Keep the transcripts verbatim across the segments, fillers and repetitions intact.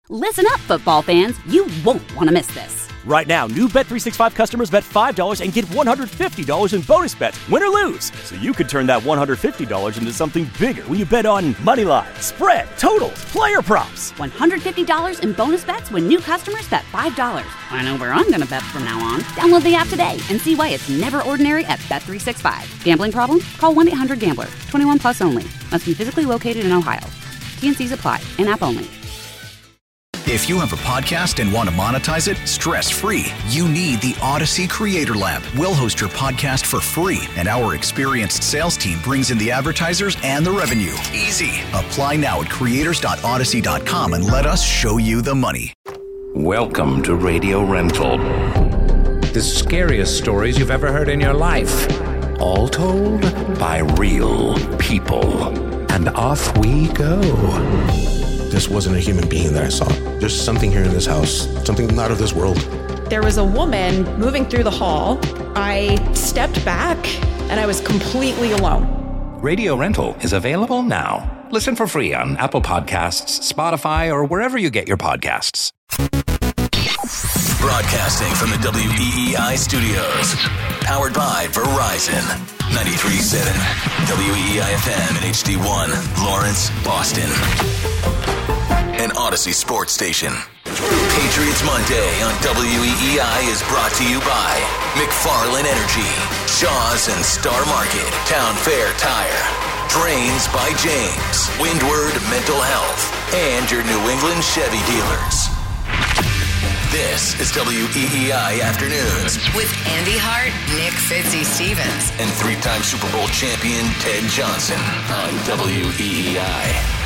Listen up, football fans. You won't want to miss this. Right now, new Bet three sixty-five customers bet five dollars and get one hundred fifty dollars in bonus bets, win or lose. So you could turn that one hundred fifty dollars into something bigger when you bet on money line, spread, totals, player props. one hundred fifty dollars in bonus bets when new customers bet five dollars. I know where I'm going to bet from now on. Download the app today and see why it's never ordinary at Bet three sixty-five. Gambling problem? Call one eight hundred gambler. twenty-one plus only. Must be physically located in Ohio. T N Cs apply. In-app only. If you have a podcast and want to monetize it stress-free, you need the Odyssey Creator Lab. We'll host your podcast for free, and our experienced sales team brings in the advertisers and the revenue. Easy. Apply now at creators dot odyssey dot com and let us show you the money. Welcome to Radio Rental. The scariest stories you've ever heard in your life. All told by real people. And off we go. This wasn't a human being that I saw. There's something here in this house, something not of this world. There was a woman moving through the hall. I stepped back and I was completely alone. Radio Rental is available now. Listen for free on Apple Podcasts, Spotify, or wherever you get your podcasts. Broadcasting from the W E E I studios. Powered by Verizon. ninety-three point seven W E E I F M and H D one, Lawrence, Boston. An Odyssey Sports Station. Patriots Monday on W E E I is brought to you by McFarland Energy, Shaw's and Star Market, Town Fair Tire, Drains by James, Windward Mental Health, and your New England Chevy dealers. This is W E E I Afternoons with Andy Hart, Nick Fitzy-Stevens, and three-time Super Bowl champion Ted Johnson on W E E I.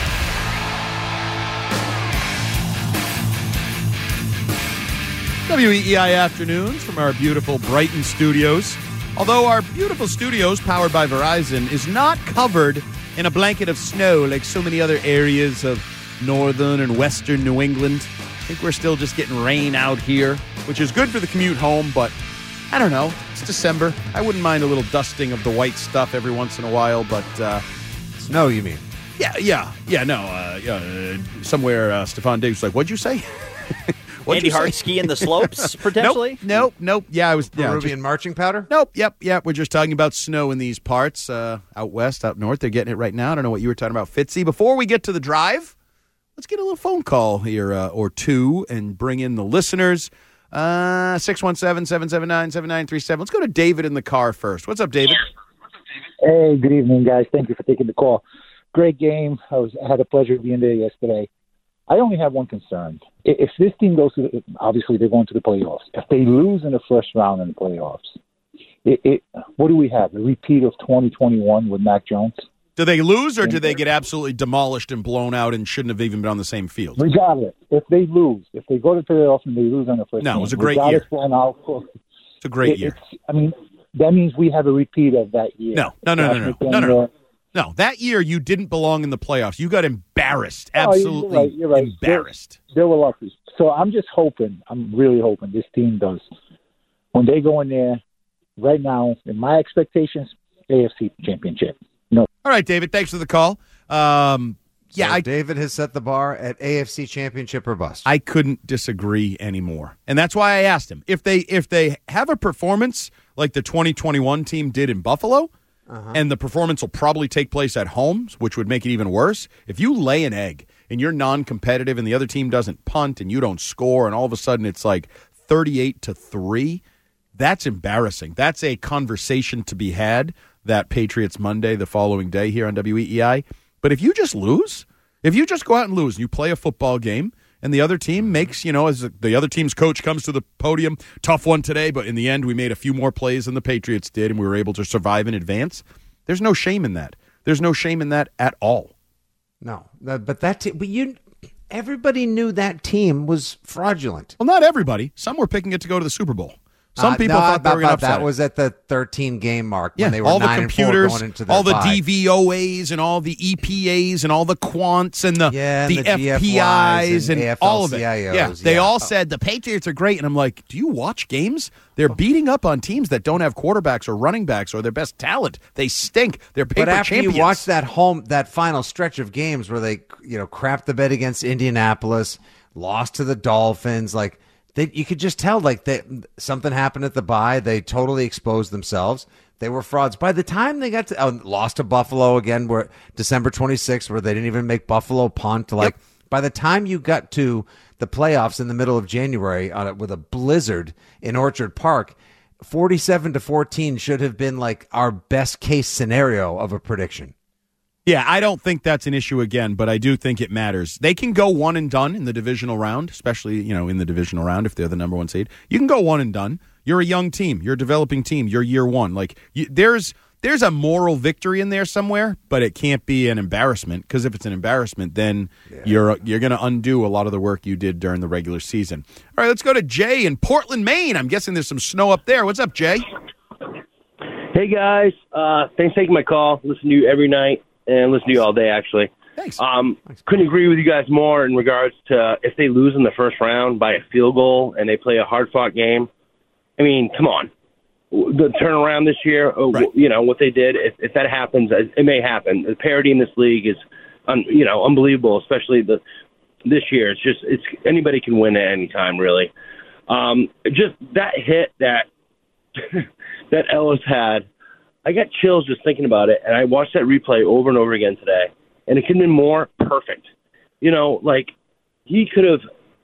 W E E I Afternoons from our beautiful Brighton studios. Although our beautiful studios, powered by Verizon, is not covered in a blanket of snow like so many other areas of northern and western New England. I think we're still just getting rain out here, which is good for the commute home, but I don't know. It's December. I wouldn't mind a little dusting of the white stuff every once in a while, but... Uh, snow, you mean? Yeah, yeah, yeah, no. Uh, uh, somewhere, uh, Stefan Diggs was like, what'd you say? What'd Andy Hart skiing the slopes, potentially? Nope, nope, nope. Yeah, I was... Yeah, Peruvian just, marching powder? Nope, yep, yep. We're just talking about snow in these parts. Uh, out west, out north, they're getting it right now. I don't know what you were talking about, Fitzy. Before we get to the drive, let's get a little phone call here uh, or two and bring in the listeners. Uh, six one seven, seven seven nine, seven nine three seven. Let's go to David in the car first. What's up, David? Hey, good evening, guys. Thank you for taking the call. Great game. I was I had the pleasure of being there yesterday. I only have one concern. If this team goes to the, obviously they're going to the playoffs. If they lose in the first round in the playoffs, it, it, what do we have? A repeat of twenty twenty-one with Mac Jones? Do they lose or do they get absolutely demolished and blown out and shouldn't have even been on the same field? Regardless, if they lose, if they go to the playoffs and they lose on the first no, game, it was a great year. Out, it's a great it, year. I mean, that means we have a repeat of that year. No, no, no, no, no, no, no, no. No, that year you didn't belong in the playoffs. You got embarrassed, absolutely oh, you're right, you're right. embarrassed. They, they were lucky. So I'm just hoping, I'm really hoping this team does. When they go in there, right now, in my expectations, A F C Championship. No. All right, David, thanks for the call. Um, so yeah, I, David has set the bar at A F C Championship or bust. I couldn't disagree anymore. And that's why I asked him. If they if they have a performance like the twenty twenty-one team did in Buffalo, Uh-huh. and the performance will probably take place at home, which would make it even worse. If you lay an egg and you're non-competitive and the other team doesn't punt and you don't score and all of a sudden it's like thirty-eight to three, that's embarrassing. That's a conversation to be had that Patriots Monday the following day here on W E E I. But if you just lose, if you just go out and lose and you play a football game and the other team makes, you know, as the other team's coach comes to the podium, tough one today, but in the end we made a few more plays than the Patriots did and we were able to survive in advance. There's no shame in that. There's no shame in that at all. No, but that te- but you, everybody knew that team was fraudulent. Well, not everybody. Some were picking it to go to the Super Bowl. Some uh, people no, thought they were going to upset that it. was at the thirteen game mark yeah, when they were all the nine computers, and four going into their all the bye. D V O As and all the E P As and all the quants and the, yeah, and the, the F P Is and, and all of it. Yeah, yeah, they yeah. all said the Patriots are great. And I'm like, do you watch games? They're beating up on teams that don't have quarterbacks or running backs or their best talent. They stink. They're paper But after champions. you watch that home, that final stretch of games where they, you know, crapped the bed against Indianapolis, lost to the Dolphins. Like they, you could just tell, like that something happened at the bye. They totally exposed themselves. They were frauds. By the time they got to oh, lost to Buffalo again, where December twenty-sixth, where they didn't even make Buffalo punt. Like yep. By the time you got to the playoffs in the middle of January on it with a blizzard in Orchard Park, forty-seven to fourteen should have been like our best case scenario of a prediction. Yeah, I don't think that's an issue again, but I do think it matters. They can go one and done in the divisional round, especially, you know, in the divisional round if they're the number one seed. You can go one and done. You're a young team. You're a developing team. You're year one. Like you, there's there's a moral victory in there somewhere, but it can't be an embarrassment, because if it's an embarrassment, then yeah. you're you're going to undo a lot of the work you did during the regular season. All right, let's go to Jay in Portland, Maine. I'm guessing there's some snow up there. What's up, Jay? Hey, guys. Uh, thanks for taking my call. Listen to you every night and listen to you all day, actually. Thanks. Um, couldn't agree with you guys more in regards to if they lose in the first round by a field goal and they play a hard-fought game. I mean, come on. The turnaround this year, right. you know, what they did, if, if that happens, it may happen. The parity in this league is, un, you know, unbelievable, especially the this year. It's just, it's anybody can win at any time, really. Um, just that hit that that Ellis had, I got chills just thinking about it, and I watched that replay over and over again today, and it could have been more perfect. You know, like, he could have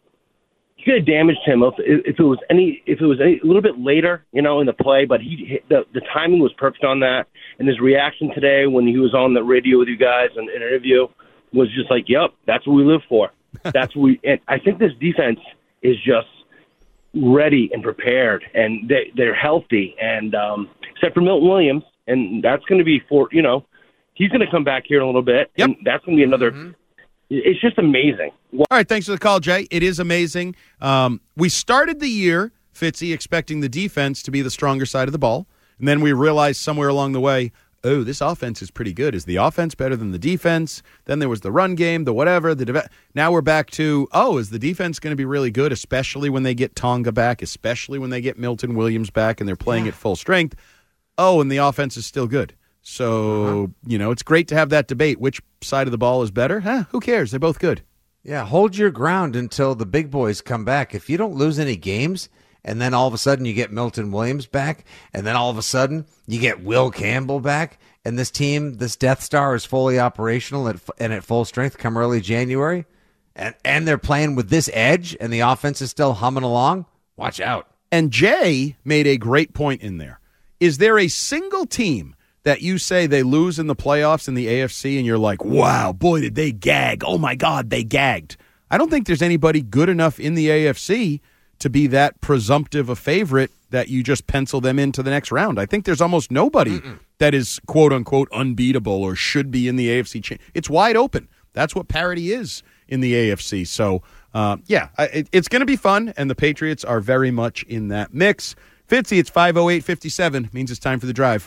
He could have damaged him if, if it was any if it was any, a little bit later, you know, in the play. But he the the timing was perfect on that, and his reaction today when he was on the radio with you guys in an interview was just like, "Yep, that's what we live for. That's what we." And I think this defense is just ready and prepared, and they they're healthy, and um, except for Milton Williams, and that's going to be for you know, he's going to come back here in a little bit, yep. and that's going to be another. Mm-hmm. It's just amazing. All right, thanks for the call, Jay. It is amazing. Um, we started the year, Fitzy, expecting the defense to be the stronger side of the ball, and then we realized somewhere along the way, oh, this offense is pretty good. Is the offense better than the defense? Then there was the run game, the whatever. The de- Now we're back to, oh, is the defense going to be really good, especially when they get Tonga back, especially when they get Milton Williams back and they're playing yeah. at full strength? Oh, and the offense is still good. So, uh-huh. you know, it's great to have that debate. Which side of the ball is better? Huh? Who cares? They're both good. Yeah, hold your ground until the big boys come back. If you don't lose any games, and then all of a sudden you get Milton Williams back, and then all of a sudden you get Will Campbell back, and this team, this Death Star is fully operational at, and at full strength come early January, and, and they're playing with this edge, and the offense is still humming along, watch out. And Jay made a great point in there. Is there a single team that you say they lose in the playoffs in the A F C and you're like, wow, boy, did they gag. Oh, my God, they gagged. I don't think there's anybody good enough in the A F C to be that presumptive a favorite that you just pencil them into the next round. I think there's almost nobody Mm-mm. that is, quote-unquote, unbeatable or should be in the A F C. Cha- it's wide open. That's what parity is in the A F C. So, uh, yeah, it, it's going to be fun, and the Patriots are very much in that mix. Fitzy, it's five oh eight fifty-seven. Means it's time for the drive.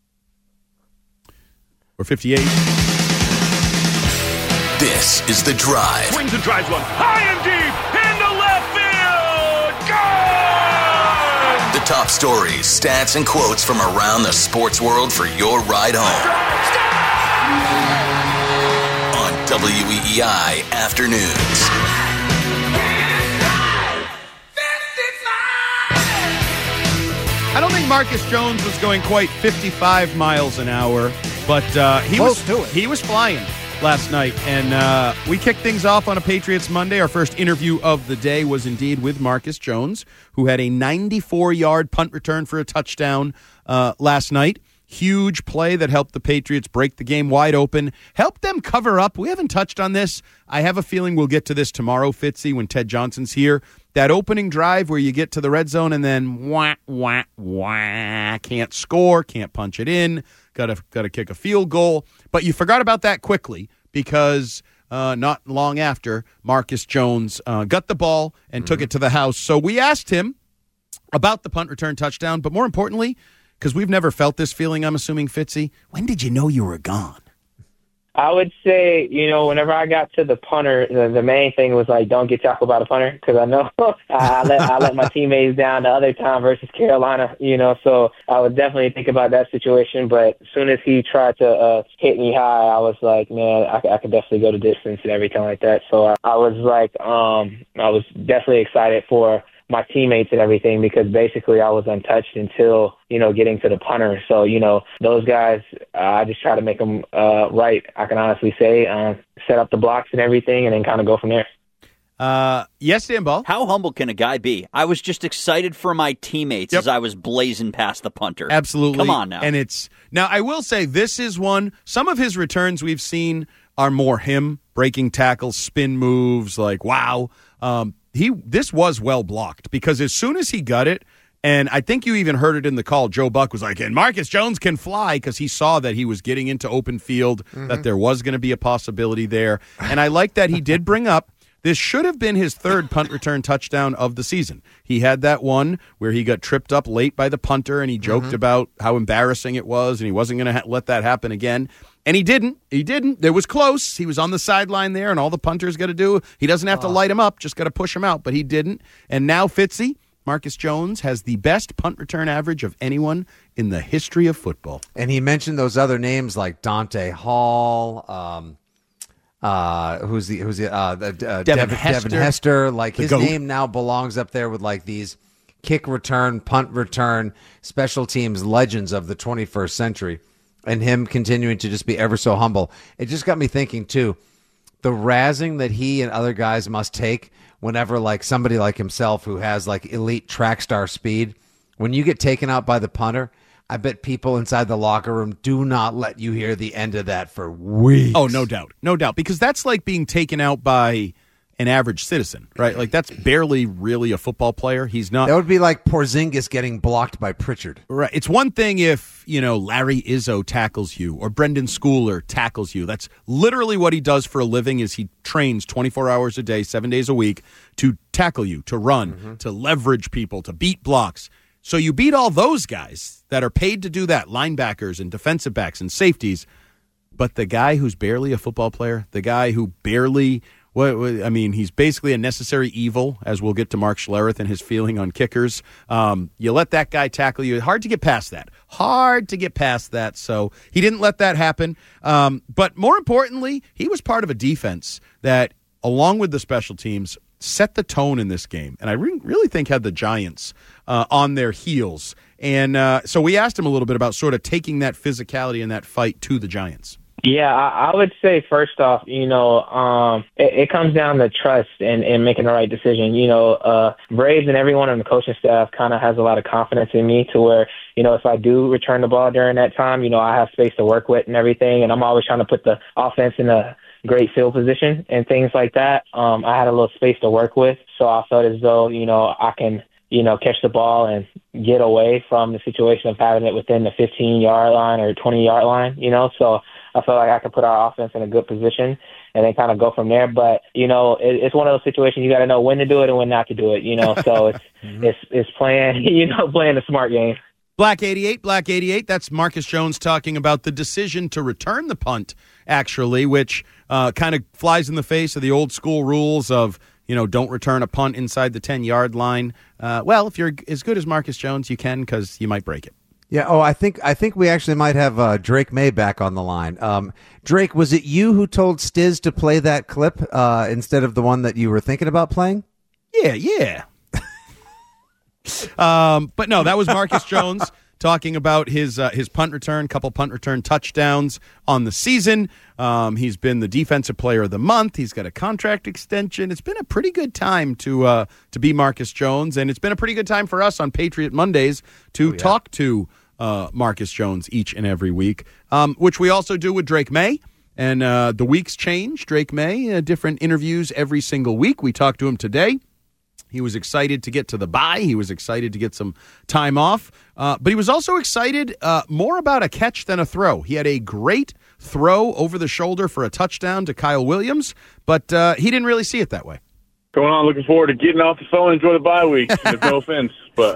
Or fifty-eight. This is The Drive. Swings and drives one high and deep into left field. Gone! The top stories, stats, and quotes from around the sports world for your ride home. On W E E I Afternoons. I don't think Marcus Jones was going quite fifty-five miles an hour. But uh, he Close was to it. he was flying last night, and uh, we kicked things off on a Patriots Monday. Our first interview of the day was indeed with Marcus Jones, who had a ninety-four-yard punt return for a touchdown uh, last night. Huge play that helped the Patriots break the game wide open, helped them cover up. We haven't touched on this. I have a feeling we'll get to this tomorrow, Fitzy, when Ted Johnson's here. That opening drive where you get to the red zone and then wah, wah, wah, can't score, can't punch it in. Got to got to kick a field goal. But you forgot about that quickly because uh, not long after, Marcus Jones uh, got the ball and mm-hmm. took it to the house. So we asked him about the punt return touchdown, but more importantly, because we've never felt this feeling, I'm assuming, Fitzy, when did you know you were gone? I would say, you know, whenever I got to the punter, the, the main thing was like, don't get tackled by the punter, because I know I let I let my teammates down the other time versus Carolina, you know. So I would definitely think about that situation. But as soon as he tried to uh, hit me high, I was like, man, I, I could definitely go to distance and everything like that. So I, I was like, um, I was definitely excited for my teammates and everything, because basically I was untouched until, you know, getting to the punter. So, you know, those guys, uh, I just try to make them uh, right, I can honestly say, uh, set up the blocks and everything, and then kind of go from there. Uh, yes, Dan Ball. How humble can a guy be? I was just excited for my teammates yep. as I was blazing past the punter. Absolutely. Come on now. And it's now I will say this is one, some of his returns we've seen are more him breaking tackles, spin moves, like, wow. Um, he, this was well blocked, because as soon as he got it, and I think you even heard it in the call, Joe Buck was like, and Marcus Jones can fly, because he saw that he was getting into open field, mm-hmm. that there was going to be a possibility there. And I like that he did bring up, this should have been his third punt return touchdown of the season. He had that one where he got tripped up late by the punter, and he joked mm-hmm. about how embarrassing it was, and he wasn't going to ha- let that happen again. And he didn't. He didn't. It was close. He was on the sideline there, and all the punter's got to do, he doesn't have to light him up, just got to push him out, but he didn't. And now Fitzy, Marcus Jones, has the best punt return average of anyone in the history of football. And he mentioned those other names like Dante Hall, um, uh, who's the who's the, uh, the uh, Devin, Devin, Hester. Devin Hester. Like The his GOAT. name now belongs up there with like these kick return, punt return, special teams legends of the twenty-first century. And him continuing to just be ever so humble. It just got me thinking, too, the razzing that he and other guys must take whenever, like, somebody like himself who has, like, elite track star speed, when you get taken out by the punter, I bet people inside the locker room do not let you hear the end of that for weeks. Oh, no doubt. No doubt. Because that's like being taken out by an average citizen, right? Like, that's barely really a football player. He's not. That would be like Porzingis getting blocked by Pritchard. Right. It's one thing if, you know, Larry Izzo tackles you or Brendan Schooler tackles you. That's literally what he does for a living, is he trains twenty-four hours a day, seven days a week to tackle you, to run, mm-hmm. to leverage people, to beat blocks. So you beat all those guys that are paid to do that, linebackers and defensive backs and safeties. But the guy who's barely a football player, the guy who barely... Well, I mean, he's basically a necessary evil, as we'll get to Mark Schlereth and his feeling on kickers. Um, you let that guy tackle you. Hard to get past that. Hard to get past that. So he didn't let that happen. Um, but more importantly, he was part of a defense that, along with the special teams, set the tone in this game. And I re- really think had the Giants uh, on their heels. And uh, so we asked him a little bit about sort of taking that physicality and that fight to the Giants. Yeah, I, I would say first off, you know, um, it, it comes down to trust and, and making the right decision. You know, uh, Braves and everyone on the coaching staff kind of has a lot of confidence in me to where, you know, if I do return the ball during that time, you know, I have space to work with and everything. And I'm always trying to put the offense in a great field position and things like that. Um, I had a little space to work with, so I felt as though, you know, I can, you know, catch the ball and get away from the situation of having it within the fifteen-yard line or twenty-yard line, you know, so I felt like I could put our offense in a good position and then kind of go from there. But, you know, it, it's one of those situations you got to know when to do it and when not to do it, you know. So it's mm-hmm. it's it's playing, you know, playing a smart game. Black eighty-eight, Black eighty-eight, that's Marcus Jones talking about the decision to return the punt, actually, which uh, kind of flies in the face of the old school rules of, you know, don't return a punt inside the ten-yard line. Uh, well, if you're as good as Marcus Jones, you can, because you might break it. Yeah. Oh, I think I think we actually might have uh, Drake May back on the line. Um, Drake, was it you who told Stiz to play that clip uh, instead of the one that you were thinking about playing? Yeah, yeah. um, but no, that was Marcus Jones talking about his uh, his punt return, couple punt return touchdowns on the season. Um, he's been the defensive player of the month. He's got a contract extension. It's been a pretty good time to uh, to be Marcus Jones, and it's been a pretty good time for us on Patriot Mondays to oh, yeah. talk to Uh, Marcus Jones each and every week, um, which we also do with Drake May. And uh, the weeks change. Drake May, uh, different interviews every single week. We talked to him today. He was excited to get to the bye. He was excited to get some time off. Uh, but he was also excited uh, more about a catch than a throw. He had a great throw over the shoulder for a touchdown to Kyle Williams, but uh, he didn't really see it that way. Going on, looking forward to getting off the phone and enjoy the bye week. There's no offense, but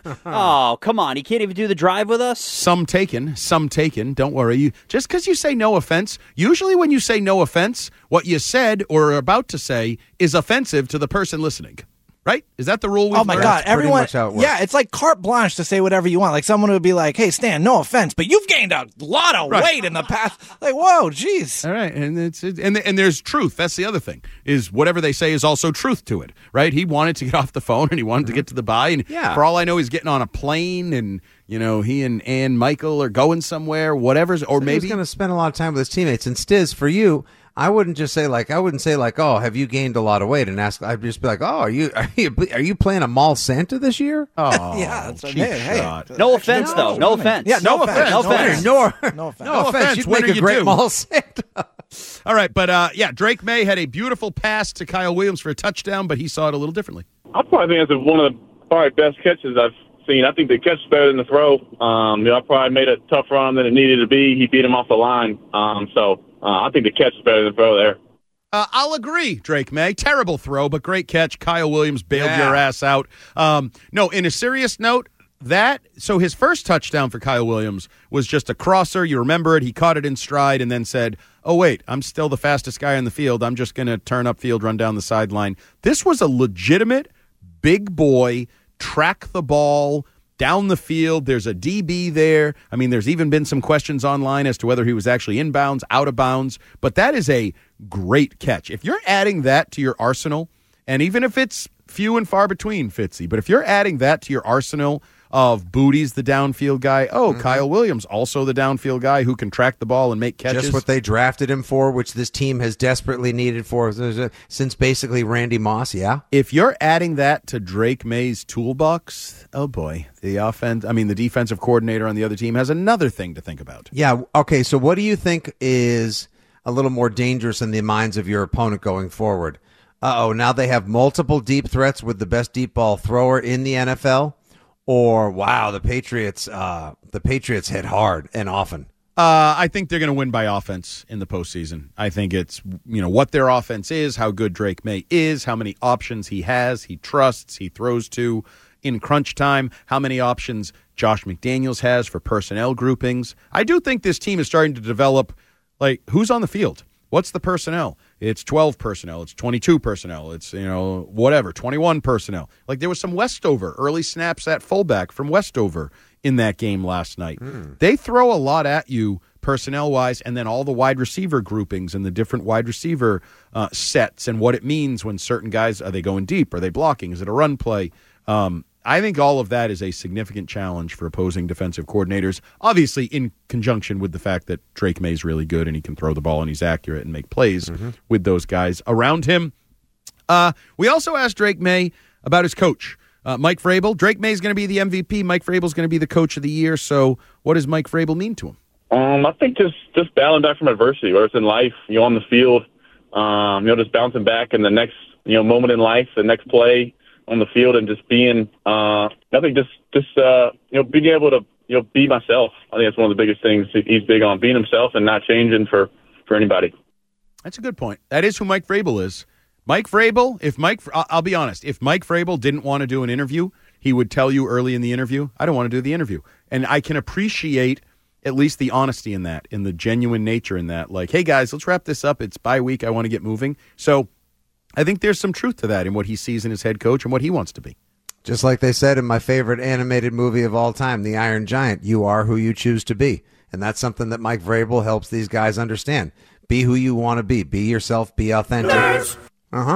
oh, come on. He can't even do the drive with us? Some taken, some taken. Don't worry. You just because you say no offense, usually when you say no offense, what you said or are about to say is offensive to the person listening. Right? Is that the rule we've Oh, my learned? God. Everyone, yeah, it's like carte blanche to say whatever you want. Like someone would be like, hey, Stan, no offense, but you've gained a lot of Right. weight in the past. Like, whoa, jeez. All right, and it's and and there's truth. That's the other thing. Is whatever they say is also truth to it, right? He wanted to get off the phone and he wanted to get to the bye, and Yeah. for all I know, he's getting on a plane, and you know he and Ann Michael are going somewhere, whatever's, or So maybe he's going to spend a lot of time with his teammates. And Stiz, for you, I wouldn't just say like I wouldn't say like, oh, have you gained a lot of weight? And ask, I'd just be like, oh, are you are you are you playing a mall Santa this year? Oh, yeah, that's cheap hey, hey. shot. No offense, though. No offense. Yeah, no, offense. No No offense. offense. No, No offense. no No offense. offense, You'd what make do a you great do? mall Santa. All right, but uh, yeah, Drake May had a beautiful pass to Kyle Williams for a touchdown, but he saw it a little differently. I probably think it's one of the probably best catches I've seen. I think the catch is better than the throw. Um, you know, I probably made a tough run than it needed to be. He beat him off the line. Um, so uh, I think the catch is better than the throw there. Uh, I'll agree, Drake May. Terrible throw, but great catch. Kyle Williams bailed Yeah. your ass out. Um, no, in a serious note, that so his first touchdown for Kyle Williams was just a crosser. You remember it. He caught it in stride and then said, oh, wait, I'm still the fastest guy in the field. I'm just going to turn upfield, run down the sideline. This was a legitimate big boy, track the ball down the field. There's a D B there. I mean, there's even been some questions online as to whether he was actually inbounds, out of bounds. But that is a great catch. If you're adding that to your arsenal, and even if it's few and far between, Fitzy, but if you're adding that to your arsenal of Booty's the downfield guy, oh, Mm-hmm. Kyle Williams, also the downfield guy who can track the ball and make catches. Just what they drafted him for, which this team has desperately needed for since basically Randy Moss, yeah? If you're adding that to Drake May's toolbox, oh boy, the offense, I mean, the defensive coordinator on the other team has another thing to think about. Yeah, okay, so what do you think is a little more dangerous in the minds of your opponent going forward? Uh-oh, now they have multiple deep threats with the best deep ball thrower in the N F L? Or, wow, the Patriots uh, the Patriots hit hard and often. Uh, I think they're going to win by offense in the postseason. I think it's, you know, what their offense is, how good Drake May is, how many options he has, he trusts, he throws to in crunch time, how many options Josh McDaniels has for personnel groupings. I do think this team is starting to develop, like, who's on the field? What's the personnel? It's twelve personnel. It's twenty-two personnel. It's, you know, whatever, twenty-one personnel. Like, there was some Westover, early snaps at fullback from Westover in that game last night. Mm. They throw a lot at you personnel-wise, and then all the wide receiver groupings and the different wide receiver uh, sets and what it means when certain guys, are they going deep? Are they blocking? Is it a run play? Um, I think all of that is a significant challenge for opposing defensive coordinators, obviously in conjunction with the fact that Drake May is really good and he can throw the ball and he's accurate and make plays mm-hmm. with those guys around him. Uh, we also asked Drake May about his coach, uh, Mike Vrabel. Drake May is going to be the M V P. Mike Vrabel is going to be the coach of the year. So what does Mike Vrabel mean to him? Um, I think just, just battling back from adversity, whether it's in life, you know, on the field, um, you know, just bouncing back in the next, you know, moment in life, the next play on the field, and just being, uh, I think just, just, uh, you know, being able to, you know, be myself. I think that's one of the biggest things he's big on, being himself and not changing for, for anybody. That's a good point. That is who Mike Vrabel is. Mike Vrabel, if Mike, I'll be honest, if Mike Vrabel didn't want to do an interview, he would tell you early in the interview, I don't want to do the interview. And I can appreciate at least the honesty in that, in the genuine nature in that. Like, hey, guys, let's wrap this up. It's bye week. I want to get moving. So I think there's some truth to that in what he sees in his head coach and what he wants to be. Just like they said in my favorite animated movie of all time, The Iron Giant, you are who you choose to be. And that's something that Mike Vrabel helps these guys understand. Be who you want to be. Be yourself. Be authentic. Yes. Uh-huh.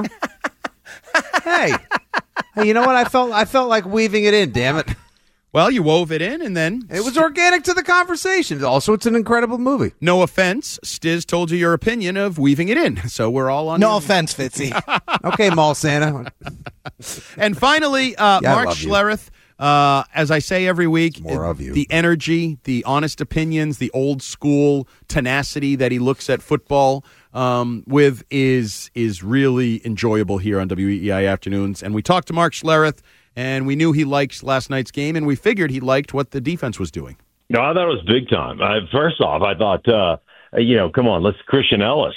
hey. Hey, you know what? I felt I felt like weaving it in, damn it. Well, you wove it in, and then... It was organic to the conversation. Also, it's an incredible movie. No offense. Stiz told you your opinion of weaving it in, so we're all on... No your... offense, Fitzy. Okay, Mall Santa. And finally, uh, yeah, Mark Schlereth, uh, as I say every week, more of you. The energy, the honest opinions, the old school tenacity that he looks at football um, with is is really enjoyable here on W E E I Afternoons. And we talked to Mark Schlereth, and we knew he liked last night's game, and we figured he liked what the defense was doing. No, I thought it was big time. Uh, first off, I thought, uh, you know, come on, let's Christian Ellis.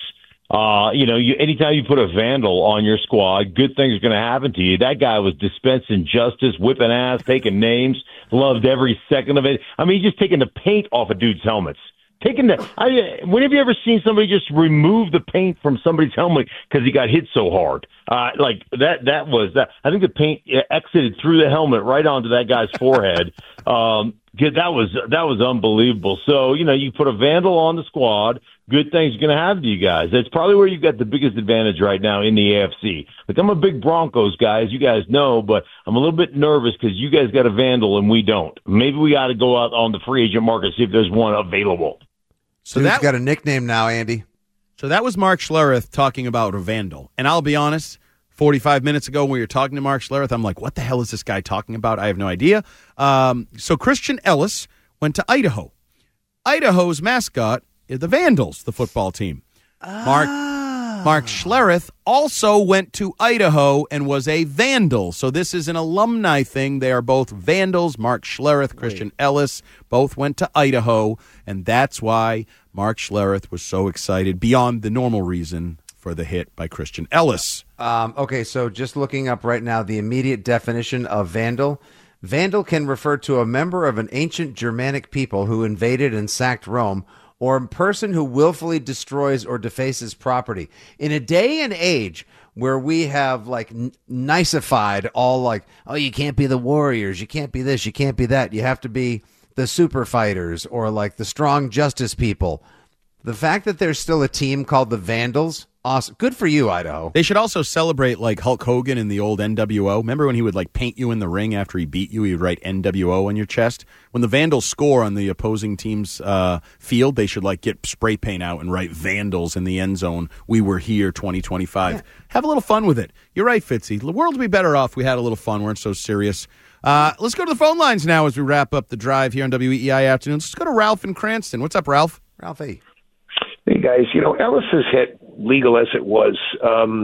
Uh, you know, you, anytime you put a vandal on your squad, good things are going to happen to you. That guy was dispensing justice, whipping ass, taking names, loved every second of it. I mean, he's just taking the paint off of dudes' helmets. Taking the, I, when have you ever seen somebody just remove the paint from somebody's helmet because he got hit so hard? Uh, like that, that was that. I think the paint exited through the helmet right onto that guy's forehead. Um, that was, that was unbelievable. So, you know, you put a vandal on the squad, good things are going to happen to you guys. That's probably where you've got the biggest advantage right now in the A F C. Like, I'm a big Broncos guy, as you guys know, but I'm a little bit nervous because you guys got a vandal and we don't. Maybe we got to go out on the free agent market, see if there's one available. So Dude's that got a nickname now, Andy. So that was Mark Schlereth talking about a vandal. And I'll be honest, forty-five minutes ago when we were talking to Mark Schlereth, I'm like, what the hell is this guy talking about? I have no idea. Um, so Christian Ellis went to Idaho. Idaho's mascot is the Vandals, the football team. Oh. Mark Mark Schlereth also went to Idaho and was a Vandal. So this is an alumni thing. They are both Vandals. Mark Schlereth, Christian Wait. Ellis, both went to Idaho. And that's why Mark Schlereth was so excited, beyond the normal reason, for the hit by Christian Ellis. Um, okay, so just looking up right now the immediate definition of Vandal. Vandal can refer to a member of an ancient Germanic people who invaded and sacked Rome, or a person who willfully destroys or defaces property. In a day and age where we have like n- niceified all like, oh, you can't be the Warriors, you can't be this, you can't be that, you have to be the super fighters or like the strong justice people. The fact that there's still a team called the Vandals, awesome. Good for you, Idaho. They should also celebrate like Hulk Hogan in the old N W O. Remember when he would like paint you in the ring after he beat you? He would write N W O on your chest. When the Vandals score on the opposing team's uh, field, they should like get spray paint out and write Vandals in the end zone. We were here twenty twenty-five. Yeah. Have a little fun with it. You're right, Fitzy. The world would be better off if we had a little fun. We weren't so serious. Uh, let's go to the phone lines now as we wrap up the drive here on W E I Afternoons. Let's go to Ralph in Cranston. What's up, Ralph? Ralphie. Hey, guys, you know, Ellis's hit, legal as it was, um,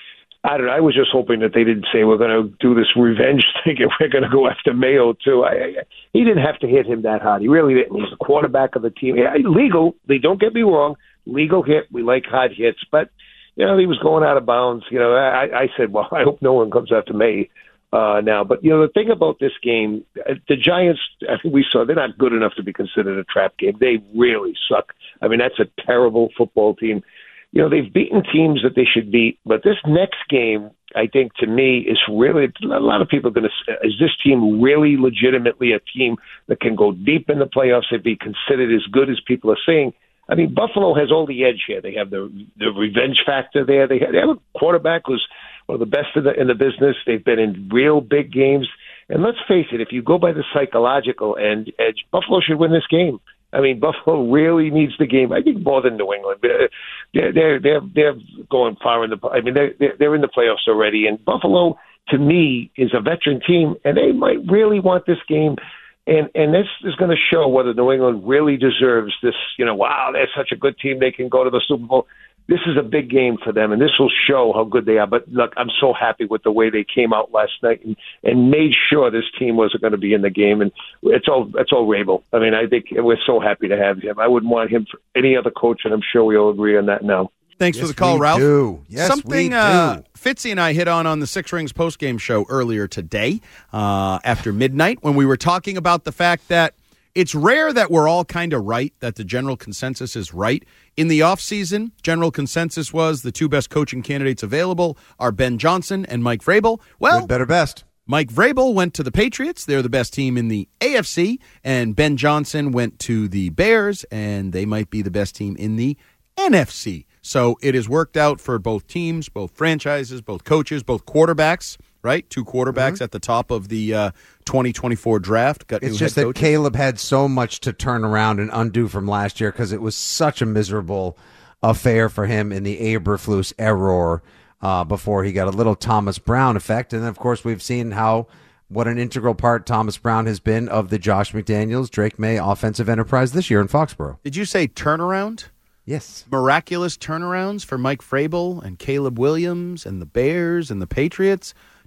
I don't know, I was just hoping that they didn't say we're going to do this revenge thing and we're going to go after Mayo, too. I, I, he didn't have to hit him that hard. He really didn't. He's the quarterback of the team. Yeah, legal, they don't get me wrong, legal hit. We like hard hits, but, you know, he was going out of bounds. You know, I, I said, well, I hope no one comes after May. Uh, now, but, you know, the thing about this game, the Giants, I think we saw, they're not good enough to be considered a trap game. They really suck. I mean, that's a terrible football team. You know, they've beaten teams that they should beat, but this next game, I think, to me, is really, a lot of people are going to, is this team really legitimately a team that can go deep in the playoffs and be considered as good as people are saying? I mean, Buffalo has all the edge here. They have the the revenge factor there. They have, they have a quarterback who's one of the best in the, in the business. They've been in real big games. And let's face it, if you go by the psychological end, edge, Buffalo should win this game. I mean, Buffalo really needs the game. I think more than New England. They're they're they're, they're going far in the. I mean, they're they're in the playoffs already. And Buffalo, to me, is a veteran team, and they might really want this game. And and this is going to show whether New England really deserves this. You know, wow, they're such a good team. They can go to the Super Bowl. This is a big game for them, and this will show how good they are. But, look, I'm so happy with the way they came out last night and, and made sure this team wasn't going to be in the game. And it's all it's all Rabel. I mean, I think we're so happy to have him. I wouldn't want him for any other coach, and I'm sure we all agree on that now. Thanks yes, for the call, we Ralph. Do. Yes, Something we uh, do. Fitzy and I hit on on the Six Rings postgame show earlier today uh, after midnight when we were talking about the fact that it's rare that we're all kind of right, that the general consensus is right. In the offseason, general consensus was the two best coaching candidates available are Ben Johnson and Mike Vrabel. Well, good, better, best. Mike Vrabel went to the Patriots. They're the best team in the A F C. And Ben Johnson went to the Bears, and they might be the best team in the N F C. So it has worked out for both teams, both franchises, both coaches, both quarterbacks, right? Two quarterbacks mm-hmm. at the top of the uh, twenty twenty-four draft. Got it's new just head that coaches. Caleb had so much to turn around and undo from last year because it was such a miserable affair for him in the Eberflus error uh, before he got a little Thomas Brown effect. And then, of course, we've seen how what an integral part Thomas Brown has been of the Josh McDaniels, Drake May offensive enterprise this year in Foxborough. Did you say turnaround? Yes. Miraculous turnarounds for Mike Vrabel and Caleb Williams and the Bears and the Patriots.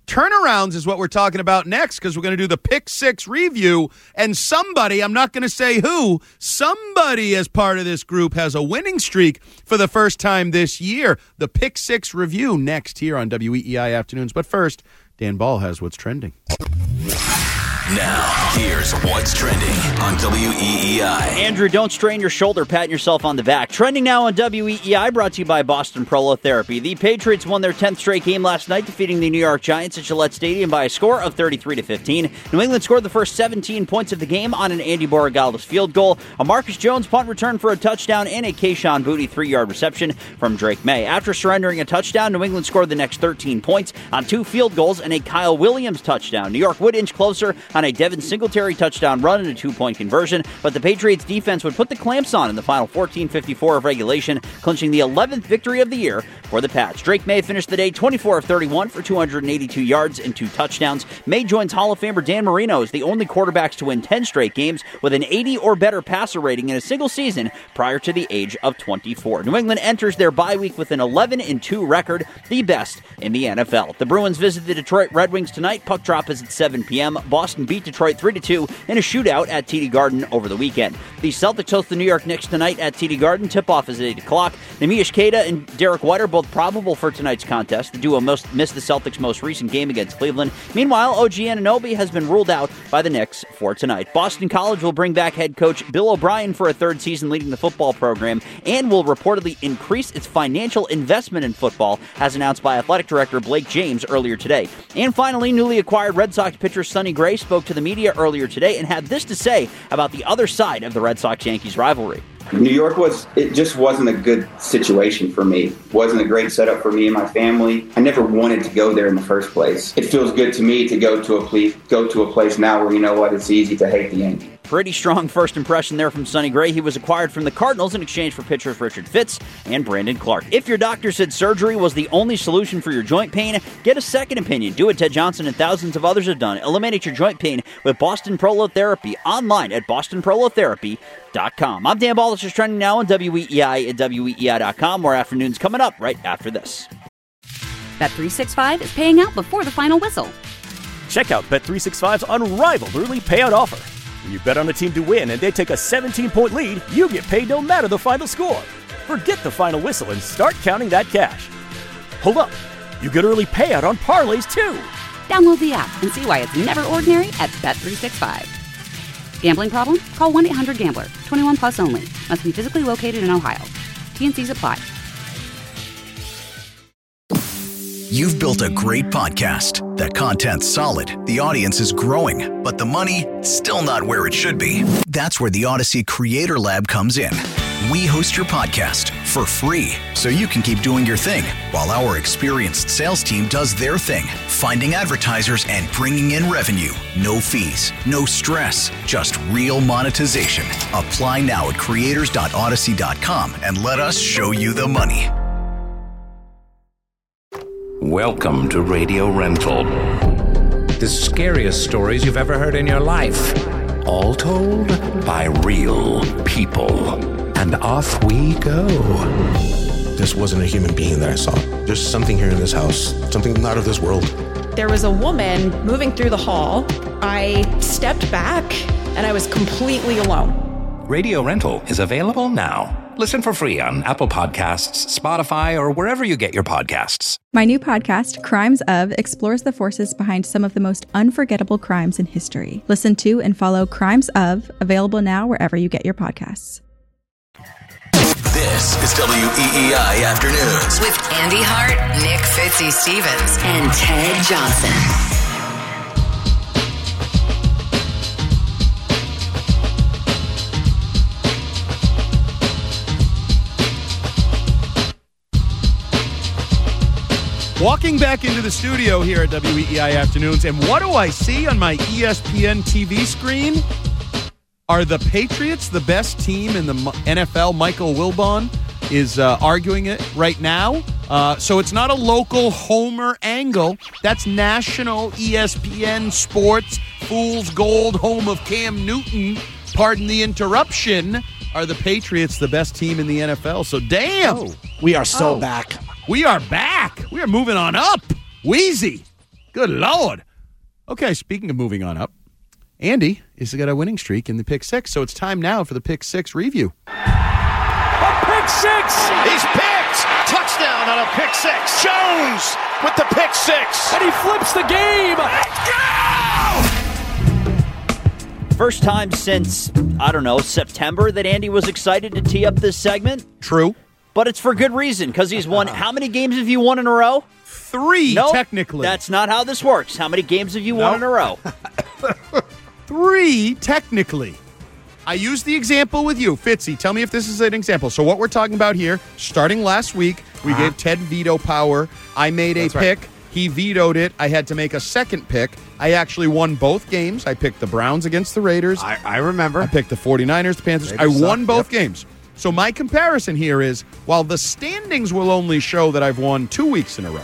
Turnarounds is what we're talking about next because we're going to do the Pick Six review. And somebody, I'm not going to say who, somebody as part of this group has a winning streak for the first time this year. The Pick Six review next here on W E E I Afternoons. But first, Dan Ball has what's trending. Now, here's what's trending on W E E I. Andrew, don't strain your shoulder, patting yourself on the back. Trending now on W E E I, brought to you by Boston Prolotherapy. The Patriots won their tenth straight game last night, defeating the New York Giants at Gillette Stadium by a score of thirty-three to fifteen. New England scored the first seventeen points of the game on an Andy Borregales field goal, a Marcus Jones punt return for a touchdown, and a Kayshon Boutte three-yard reception from Drake May. After surrendering a touchdown, New England scored the next thirteen points on two field goals and a Kyle Williams touchdown. New York would inch closer on a Devin Singletary touchdown run and a two-point conversion, but the Patriots defense would put the clamps on in the final fourteen fifty-four of regulation, clinching the eleventh victory of the year for the Pats. Drake May finished the day twenty-four of thirty-one for two hundred eighty-two yards and two touchdowns. May joins Hall of Famer Dan Marino as the only quarterbacks to win ten straight games with an eighty or better passer rating in a single season prior to the age of twenty-four. New England enters their bye week with an eleven and two record, the best in the N F L. The Bruins visit the Detroit Red Wings tonight. Puck drop is at seven p.m. Boston beat Detroit three to two in a shootout at T D Garden over the weekend. The Celtics host the New York Knicks tonight at T D Garden. Tip-off is at eight o'clock. Neemias Queta and Derek White are both probable for tonight's contest. The duo most missed the Celtics' most recent game against Cleveland. Meanwhile, O G Anunoby has been ruled out by the Knicks for tonight. Boston College will bring back head coach Bill O'Brien for a third season leading the football program and will reportedly increase its financial investment in football, as announced by athletic director Blake James earlier today. And finally, newly acquired Red Sox pitcher Sonny Gray spoke to the media earlier today and had this to say about the other side of the Red Sox-Yankees rivalry. New York was, it just wasn't a good situation for me. It wasn't a great setup for me and my family. I never wanted to go there in the first place. It feels good to me to go to a place, go to a place now where, you know what, it's easy to hate the Yankees. Pretty strong first impression there from Sonny Gray. He was acquired from the Cardinals in exchange for pitchers Richard Fitz and Brandon Clark. If your doctor said surgery was the only solution for your joint pain, get a second opinion. Do what Ted Johnson and thousands of others have done. Eliminate your joint pain with Boston Prolotherapy online at boston prolotherapy dot com. I'm Dan Ball. This is trending now on W E E I at W E E I dot com. More afternoons coming up right after this. Bet three sixty-five is paying out before the final whistle. Check out Bet three sixty-five's unrivaled early payout offer. When you bet on a team to win and they take a seventeen-point lead, you get paid no matter the final score. Forget the final whistle and start counting that cash. Hold up. You get early payout on parlays, too. Download the app and see why it's never ordinary at Bet three sixty-five. Gambling problem? Call one eight hundred gambler. twenty-one plus only. Must be physically located in Ohio. T and C's apply. You've built a great podcast. The content's solid, the audience is growing, but the money, still not where it should be. That's where the Odyssey Creator Lab comes in. We host your podcast for free, so you can keep doing your thing, while our experienced sales team does their thing, finding advertisers and bringing in revenue. No fees, no stress, just real monetization. Apply now at creators dot odyssey dot com and let us show you the money. Welcome to Radio Rental. The scariest stories you've ever heard in your life. All told by real people. And off we go. This wasn't a human being that I saw. There's something here in this house, something not of this world. There was a woman moving through the hall. I stepped back and I was completely alone. Radio Rental is available now. Listen for free on Apple Podcasts, Spotify, or wherever you get your podcasts. My new podcast, Crimes Of, explores the forces behind some of the most unforgettable crimes in history. Listen to and follow Crimes Of, available now wherever you get your podcasts. This is W E E I Afternoons with Andy Hart, Nick Fitzy Stevens, and Ted Johnson. Walking back into the studio here at W E E I Afternoons, and what do I see on my E S P N T V screen? Are the Patriots the best team in the N F L? Michael Wilbon is uh, arguing it right now. Uh, so it's not a local homer angle. That's national E S P N Sports, Fool's Gold, home of Cam Newton. Pardon the interruption. Are the Patriots the best team in the N F L? So damn. Oh, we are so oh. back. We are back. We are moving on up. Wheezy. Good Lord. Okay, speaking of moving on up, Andy is got a winning streak in the pick six, so it's time now for the pick six review. A pick six! He's picked! Touchdown on a pick six. Jones with the pick six. And he flips the game. Let's go! First time since, I don't know, September that Andy was excited to tee up this segment. True. But it's for good reason, because he's won. How many games have you won in a row? Three, nope, technically. That's not how this works. How many games have you nope. won in a row? Three, technically. I used the example with you. Fitzy, tell me if this is an example. So what we're talking about here, starting last week, we uh-huh. gave Ted veto power. I made a That's pick. Right. He vetoed it. I had to make a second pick. I actually won both games. I picked the Browns against the Raiders. I, I remember. I picked the 49ers, the Panthers. Raiders I won suck. both yep. games. So my comparison here is, while the standings will only show that I've won two weeks in a row,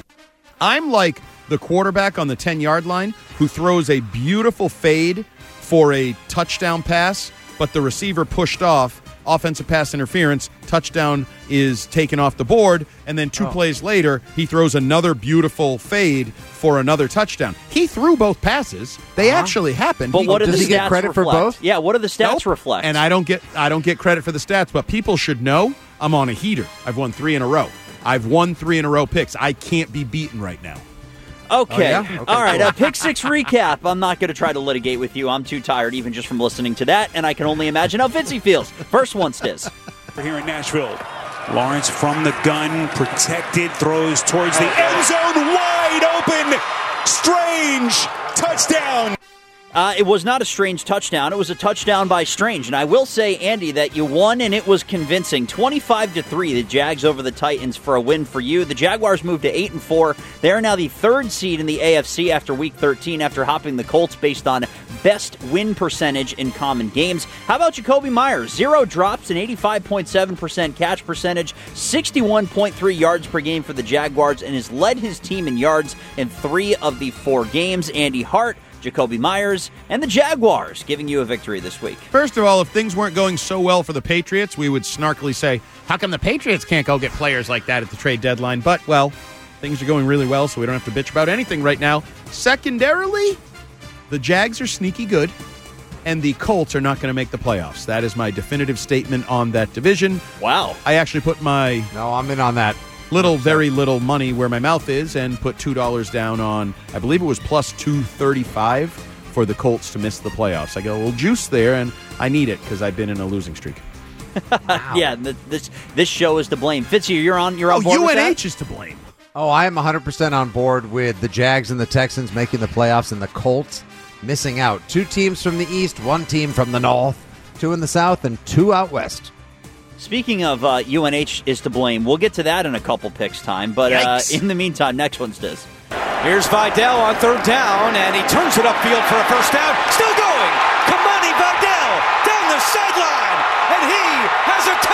I'm like the quarterback on the ten-yard line who throws a beautiful fade for a touchdown pass, but the receiver pushed off, offensive pass interference, touchdown is taken off the board, and then two oh. plays later, he throws another beautiful fade for another touchdown. He threw both passes. They uh-huh. actually happened. But he, what do does the he get stats credit reflect? for both? Yeah, what do the stats nope. reflect? And I don't get I don't get credit for the stats, but people should know I'm on a heater. I've won three in a row. I've won three in a row picks. I can't be beaten right now. Okay. Oh, yeah? okay. All right. A pick six recap. I'm not going to try to litigate with you. I'm too tired even just from listening to that, and I can only imagine how Fitzy feels. First one, Stiz. We're here in Nashville. Lawrence from the gun, protected, throws towards the end zone, wide open. Strange touchdown. Uh, it was not a Strange touchdown. It was a touchdown by Strange. And I will say, Andy, that you won, and it was convincing. twenty-five to three, the Jags over the Titans for a win for you. The Jaguars moved to eight and four. They are now the third seed in the A F C after Week thirteen, after hopping the Colts based on best win percentage in common games. How about Jacoby Myers? Zero drops, an eighty-five point seven percent catch percentage, sixty-one point three yards per game for the Jaguars, and has led his team in yards in three of the four games. Andy Hart, Jacoby Myers, and the Jaguars giving you a victory this week. First of all, if things weren't going so well for the Patriots, we would snarkily say, how come the Patriots can't go get players like that at the trade deadline? But, well, things are going really well, so we don't have to bitch about anything right now. Secondarily, the Jags are sneaky good, and the Colts are not going to make the playoffs. That is my definitive statement on that division. Wow. I actually put my... No, I'm in on that. Little, very little money where my mouth is, and put two dollars down on, I believe it was plus two thirty-five for the Colts to miss the playoffs. I got a little juice there, and I need it because I've been in a losing streak. Wow. Yeah, this this show is to blame. Fitzy, you're on you're on oh, board U N H with that? is to blame. Oh, I am one hundred percent on board with the Jags and the Texans making the playoffs and the Colts missing out. Two teams from the East, one team from the North, two in the South, and two out West. Speaking of uh, U N H is to blame, we'll get to that in a couple picks time. But uh, in the meantime, next one's this. Here's Vidal on third down, and he turns it upfield for a first down. Still going. Kamani Vidal down the sideline, and he has a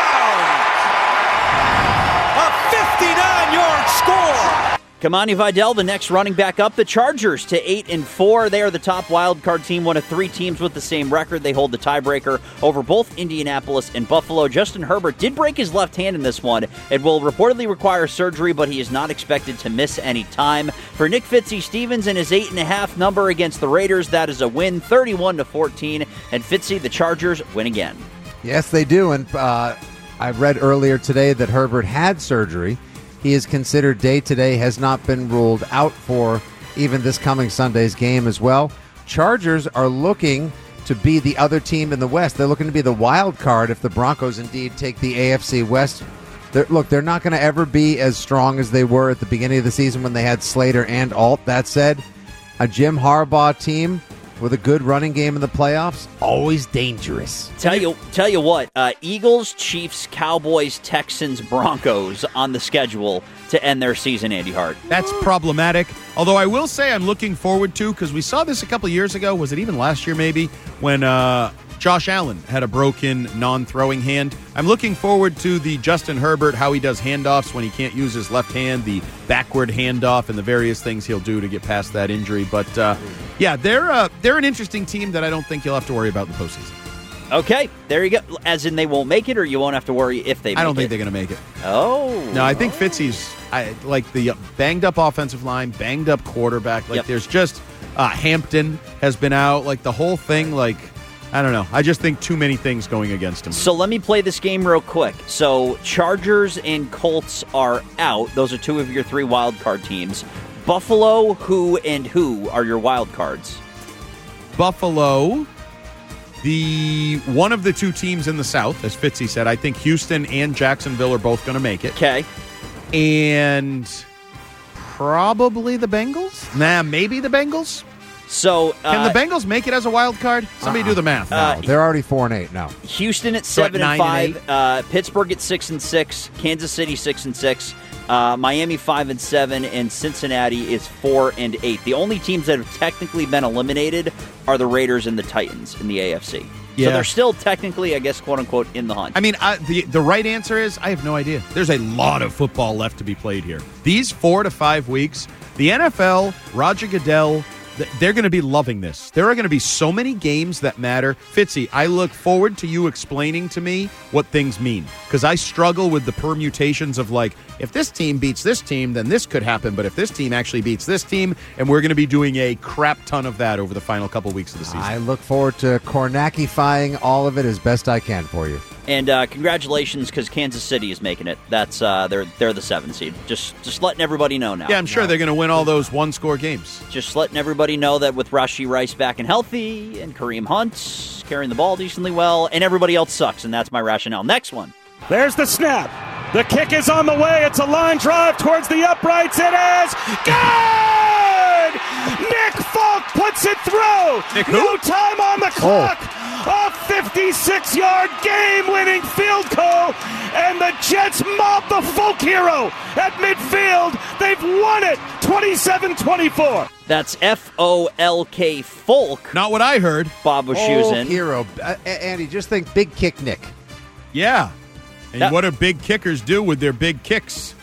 touchdown. A fifty-nine-yard score. Kamani Vidal, the next running back up. The Chargers to eight and four. They are the top wild card team, one of three teams with the same record. They hold the tiebreaker over both Indianapolis and Buffalo. Justin Herbert did break his left hand in this one. It will reportedly require surgery, but he is not expected to miss any time. For Nick Fitzy Stevens and his eight and a half number against the Raiders, that is a win, thirty-one to fourteen. And Fitzy, the Chargers win again. Yes, they do. And uh, I read earlier today that Herbert had surgery. He is considered day-to-day, has not been ruled out for even this coming Sunday's game as well. Chargers are looking to be the other team in the West. They're looking to be the wild card if the Broncos indeed take the A F C West. They're, look, they're not going to ever be as strong as they were at the beginning of the season when they had Slater and Alt. That said, a Jim Harbaugh team with a good running game in the playoffs, always dangerous. Tell you, tell you what, uh, Eagles, Chiefs, Cowboys, Texans, Broncos on the schedule to end their season, Andy Hart. That's problematic. Although I will say I'm looking forward to, because we saw this a couple years ago, was it even last year maybe, when uh, Josh Allen had a broken non-throwing hand. I'm looking forward to the Justin Herbert, how he does handoffs when he can't use his left hand, the backward handoff, and the various things he'll do to get past that injury. But, uh, yeah, they're uh, they're an interesting team that I don't think you'll have to worry about in the postseason. Okay, there you go. As in they won't make it, or you won't have to worry if they make it? I don't think they're going to make it. Oh. No, I think Fitzy's, I, like the banged-up offensive line, banged-up quarterback. Like, Yep. there's just, uh, Hampton has been out. Like, the whole thing, like, I don't know. I just think too many things going against him. So let me play this game real quick. So Chargers and Colts are out. Those are two of your three wild card teams. Buffalo, who, and who are your wild cards? Buffalo, the one of the two teams in the South, as Fitzy said. I think Houston and Jacksonville are both going to make it. Okay. And probably the Bengals? Nah, maybe the Bengals? So uh, Can the Bengals make it as a wild card? Somebody do the math. Uh, No, they're already four and eight now. Houston at So at seven and nine and five, uh, Pittsburgh at six and six, Kansas City six and six, uh, Miami five and seven, and Cincinnati is four and eight. The only teams that have technically been eliminated are the Raiders and the Titans in the A F C. Yeah. So they're still technically, I guess, quote unquote, in the hunt. I mean, I, the the right answer is I have no idea. There's a lot of football left to be played here. These four to five weeks, the N F L, Roger Goodell, th- they're going to be loving this. There are going to be so many games that matter. Fitzy, I look forward to you explaining to me what things mean, because I struggle with the permutations of, like, if this team beats this team, then this could happen, but if this team actually beats this team, and we're going to be doing a crap ton of that over the final couple weeks of the season. I look forward to Kornacki-fying all of it as best I can for you. And uh, congratulations, because Kansas City is making it. That's uh, they're they're the seven seed. Just just letting everybody know now. Yeah, I'm sure they're going to win all those one-score games. Just letting everybody know that with Rashee Rice back and healthy, and Kareem Hunt carrying the ball decently well, and everybody else sucks, and that's my rationale. Next one. There's the snap. The kick is on the way. It's a line drive towards the uprights. It is good! Nick Folk puts it through. Nick who? No time on the clock. A fifty-six-yard game-winning field goal, and the Jets mob the Folk hero at midfield. They've won it, twenty-seven twenty-four. That's F O L K Folk. Not what I heard. Bob was Oh, choosing. hero. Uh, Andy, just think big kick Nick. Yeah. And That- what do big kickers do with their big kicks?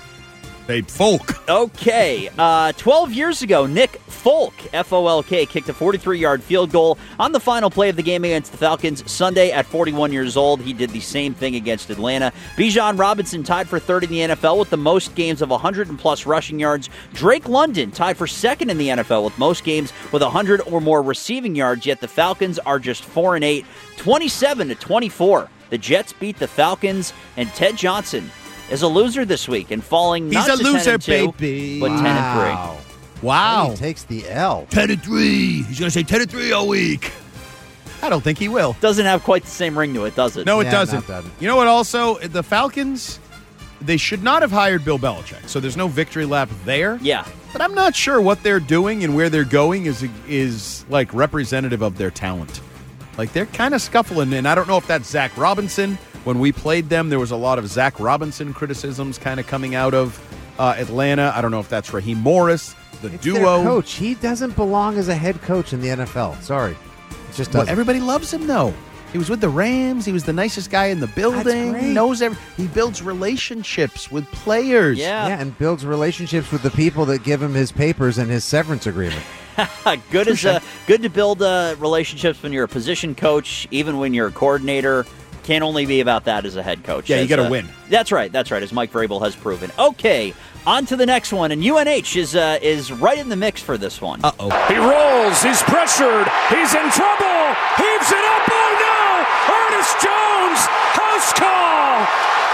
They folk. Okay, uh, twelve years ago, Nick Folk, F O L K, kicked a forty-three-yard field goal on the final play of the game against the Falcons Sunday at forty-one years old. He did the same thing against Atlanta. Bijan Robinson tied for third in the N F L with the most games of one hundred and plus rushing yards. Drake London tied for second in the N F L with most games with one hundred or more receiving yards, yet the Falcons are just four and eight, twenty-seven to twenty-four. The Jets beat the Falcons, and Ted Johnson is a loser this week and falling He's not a to loser, ten and two, baby. but ten and Wow. Wow. He takes the L. ten and three. He's going to say ten and three all week. I don't think he will. three. Doesn't have quite the same ring to it, does it? No, it Yeah, doesn't. no, it doesn't. You know what, also? The Falcons, they should not have hired Bill Belichick, so there's no victory lap there. Yeah. But I'm not sure what they're doing and where they're going is, is like, representative of their talent. Like, they're kind of scuffling, and I don't know if that's Zach Robinson. When we played them, there was a lot of Zach Robinson criticisms kind of coming out of uh, Atlanta. I don't know if that's Raheem Morris, the It's duo. their coach. He doesn't belong as a head coach in the N F L. Sorry. It just Well, doesn't. everybody loves him, though. He was with the Rams. He was the nicest guy in the building. great. He knows every. He builds relationships with players. Yeah. Yeah, and builds relationships with the people that give him his papers and his severance agreement. good as a, good to build uh, relationships when you're a position coach, even when you're a coordinator. Can't only be about that as a head coach. Yeah, you As, got to uh, win. That's right. That's right. As Mike Vrabel has proven. Okay, on to the next one, and U N H is uh, is right in the mix for this one. Uh oh. He rolls. He's pressured. He's in trouble. Heaves it up. Oh, no. Ernest Jones. House call.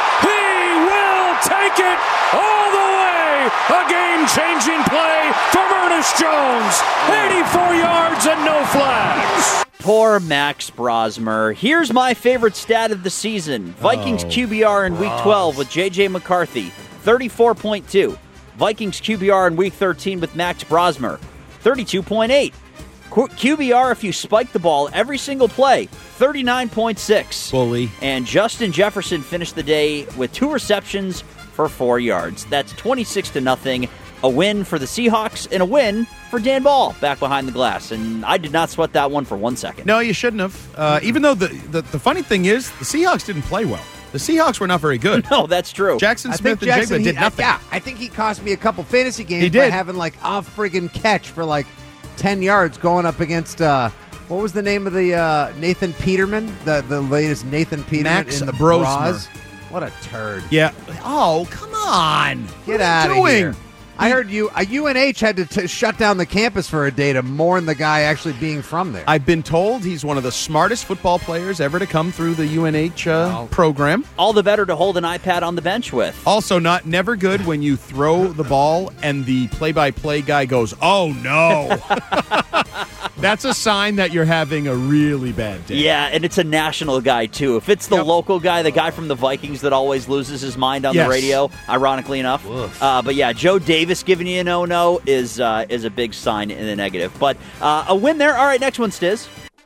He will take it all the way. A game-changing play from Ernest Jones. eighty-four yards and no flags. Poor Max Brosmer. Here's my favorite stat of the season. Vikings Oh, Q B R in Week twelve with J J McCarthy, thirty-four point two. Vikings Q B R in Week thirteen with Max Brosmer, thirty-two point eight. Q B R if you spike the ball every single play, thirty-nine point six. Bully. And Justin Jefferson finished the day with two receptions for four yards. That's twenty-six to nothing. A win for the Seahawks and a win for Dan Ball back behind the glass. And I did not sweat that one for one second. No, you shouldn't have. Uh, even though the, the the funny thing is, the Seahawks didn't play well. The Seahawks were not very good. No, that's true. Jackson I Smith think and Jackson, Jigba he, did nothing. I, yeah, I think he cost me a couple fantasy games He by did. having like a friggin' catch for like ten yards going up against uh, What was the name of the uh, Nathan Peterman? The the latest Nathan Peterman Max in the Brosmer. bras? What a turd. Yeah. Oh, come on. Get What are out you of doing? here. I heard you. Uh, U N H had to t- shut down the campus for a day to mourn the guy actually being from there. I've been told he's one of the smartest football players ever to come through the U N H uh, program. All the better to hold an iPad on the bench with. Also, not never good when you throw the ball and the play-by-play guy goes, "Oh no!" That's a sign that you're having a really bad day. Yeah, and it's a national guy, too. If it's the Yep. local guy, the guy from the Vikings that always loses his mind on Yes. the radio, ironically enough. Uh, but yeah, Joe Davis giving you a no-no is uh, is a big sign in the negative. But uh, a win there. All right, next one, Stiz.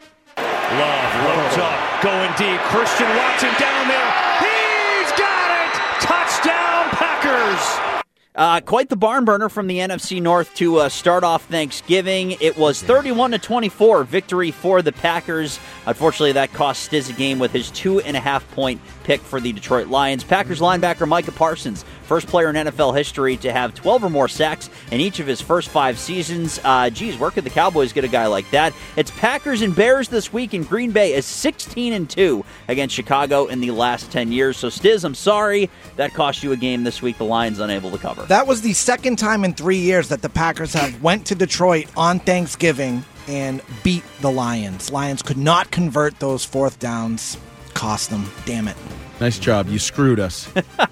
Love loads up, going deep. Christian Watson down there. He's got it! Touchdown, Packers! Uh, quite the barn burner from the N F C North to uh, start off Thanksgiving. It was thirty-one to twenty-four victory for the Packers. Unfortunately, that cost Stiz a game with his two and a half point pick for the Detroit Lions. Packers linebacker Micah Parsons, first player in N F L history to have twelve or more sacks in each of his first five seasons. Uh, geez, where could the Cowboys get a guy like that? It's Packers and Bears this week, and Green Bay is sixteen and two against Chicago in the last ten years. So, Stiz, I'm sorry that cost you a game this week. The Lions unable to cover. That was the second time in three years that the Packers have went to Detroit on Thanksgiving and beat the Lions. Lions could not convert those fourth downs. Cost them. Damn it. Nice job. You screwed us.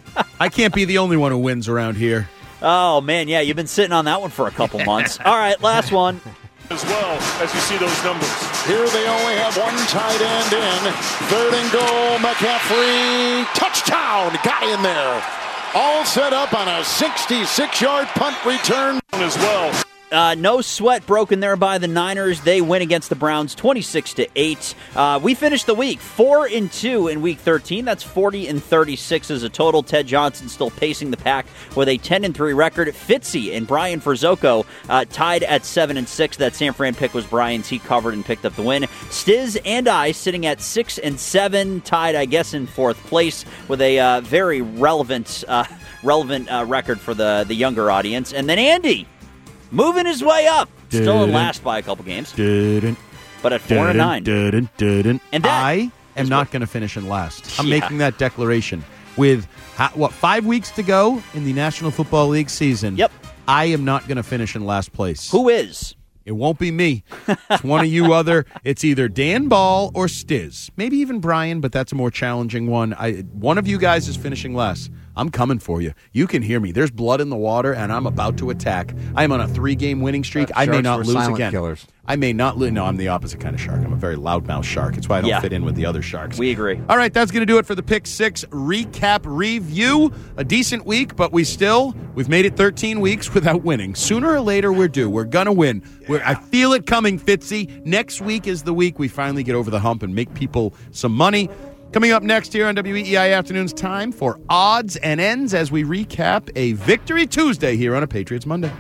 I can't be the only one who wins around here. Oh, man, yeah, you've been sitting on that one for a couple months. All right, last one. As well as you see those numbers. Here they only have one tight end in. Third and goal, McCaffrey. Touchdown! Got in there. All set up on a sixty-six-yard punt return as well. Uh, no sweat broken there by the Niners. They win against the Browns twenty-six to eight. Uh, we finished the week four and two in week thirteen. That's forty and thirty-six as a total. Ted Johnson still pacing the pack with a ten and three record. Fitzy and Brian Frizzoco uh, tied at seven and six. That San Fran pick was Brian's. He covered and picked up the win. Stiz and I sitting at six and seven, tied, I guess, in fourth place with a uh, very relevant, uh, relevant uh, record for the the younger audience. And then Andy, moving his way up. Still in last by a couple games. Didn't. But at four and nine. Didn't. Didn't. And that I am is not what- going to finish in last. I'm Yeah. making that declaration. With, ha- what, five weeks to go in the National Football League season. Yep. I am not going to finish in last place. Who is? It won't be me. It's one of you other. It's either Dan Ball or Stiz. Maybe even Brian, but that's a more challenging one. I One of you guys is finishing last. I'm coming for you. You can hear me. There's blood in the water, and I'm about to attack. I am on a three-game winning streak. Uh, I may sharks not were lose silent again. killers. I may not lose. No, I'm the opposite kind of shark. I'm a very loudmouth shark. It's why I don't Yeah. fit in with the other sharks. We agree. All right, that's going to do it for the Pick Six recap review. A decent week, but we still, we've made it thirteen weeks without winning. Sooner or later, we're due. We're going to win. We're, I feel it coming, Fitzy. Next week is the week we finally get over the hump and make people some money. Coming up next here on W E E I Afternoons, time for Odds and Ends as we recap a Victory Tuesday here on a Patriots Monday.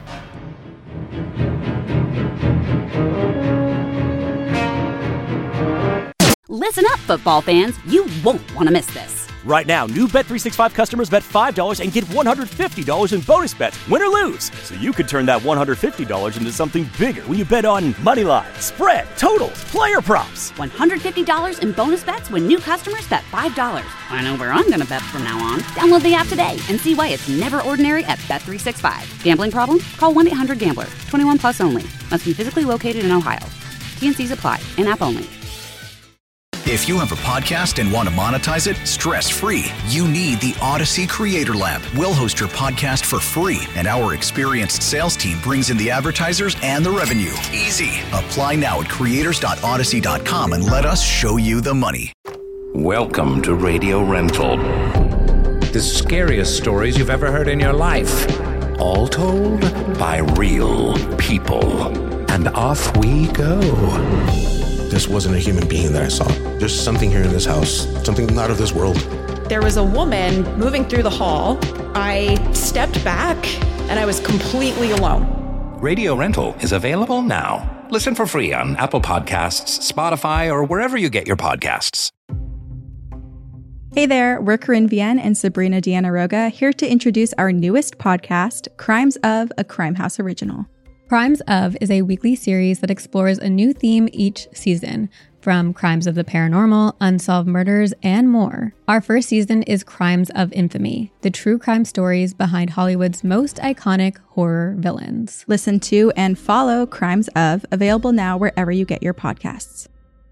Listen up, football fans. You won't want to miss this. Right now, new Bet three sixty-five customers bet five dollars and get one hundred fifty dollars in bonus bets, win or lose. So you could turn that one hundred fifty dollars into something bigger when you bet on money line, spread, totals, player props. one hundred fifty dollars in bonus bets when new customers bet five dollars. I know where I'm going to bet from now on. Download the app today and see why it's never ordinary at Bet three sixty-five. Gambling problem? Call one eight hundred gambler. twenty-one plus only. Must be physically located in Ohio. T N Cs apply. In-app only. If you have a podcast and want to monetize it stress-free, you need the Odyssey Creator Lab. We'll host your podcast for free, and our experienced sales team brings in the advertisers and the revenue. Easy. Apply now at creators dot odyssey dot com and let us show you the money. Welcome to Radio Rental. The scariest stories you've ever heard in your life. All told by real people. And off we go. This wasn't a human being that I saw. There's something here in this house, something not of this world. There was a woman moving through the hall. I stepped back and I was completely alone. Radio Rental is available now. Listen for free on Apple Podcasts, Spotify, or wherever you get your podcasts. Hey there, we're Corinne Vienne and Sabrina Deanna Roga here to introduce our newest podcast, Crimes of, a Crime House original. Crimes of is a weekly series that explores a new theme each season, from crimes of the paranormal, unsolved murders, and more. Our first season is Crimes of Infamy, the true crime stories behind Hollywood's most iconic horror villains. Listen to and follow Crimes of, available now wherever you get your podcasts.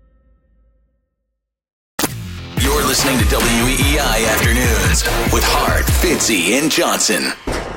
You're listening to W E E I Afternoons with Hart, Fitzy, and Johnson.